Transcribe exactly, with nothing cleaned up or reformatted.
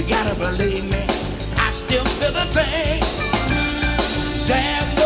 gotta believe me, I still feel the same.